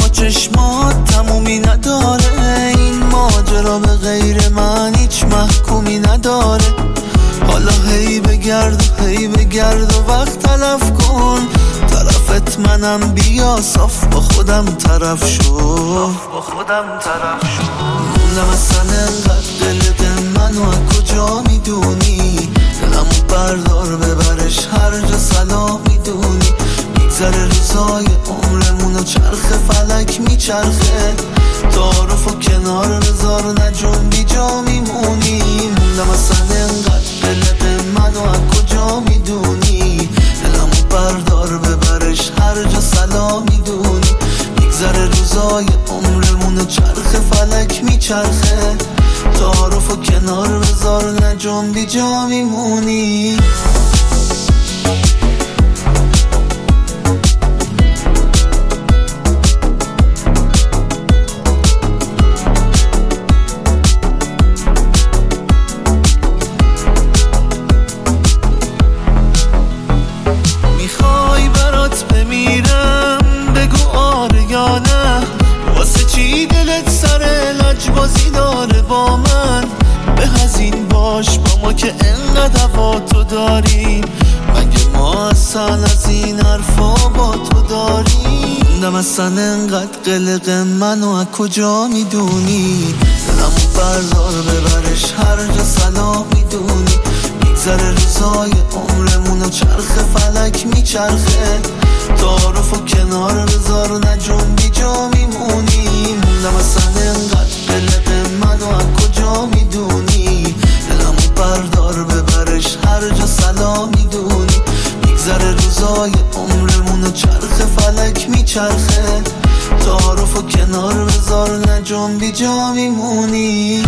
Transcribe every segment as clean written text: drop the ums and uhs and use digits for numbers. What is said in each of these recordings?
چشمات تمومی نداره، این ماجرا به غیر من هیچ محکومی نداره. حالا هی بگرد و وقت تلف کن، طرفت منم بیا صاف با خودم طرف شو. موندم اصلا انقدر دلت منو از کجا میدونی، دلمو بردار ببرش هر جا سلام میدونی. میگذره روزای عمرمونو چرخ فلک میچرخه، تعارفو کنار بذار نجون بی جا میمونی. موندم اصلا انقدر دلت منو از کجا میدونی، دلمو بردار ببرش هر جا سلام میدونی. میگذره روزای عمرمونو چرخ فلک میچرخه، تعارفو کنار بذار نجون بی جا میمونی. واسه چی دلت سر لجبازی داره با من؟ به هزین باش با ما که انقدر هوا تو داریم، مگه ما اصلا از این حرفا با تو داریم؟ موندم اصلا انقدر قلق منو از کجا میدونی، دلمو بردار ببرش هر جا سلام میدونی. میگذره روزای عمرمونو چرخ فلک میچرخه، تعارفو کنار بذار نجون بی جا میمونی. موندم اصلا انقدر دلت منو از کجا میدونی، دلمو بردار ببرش هر جا سلام میدونی. میگذره روزای عمرمونو چرخ فلک میچرخه، تعارفو کنار بذار نجون بی جا میمونی.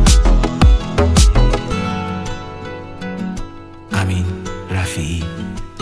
امین رفیعی.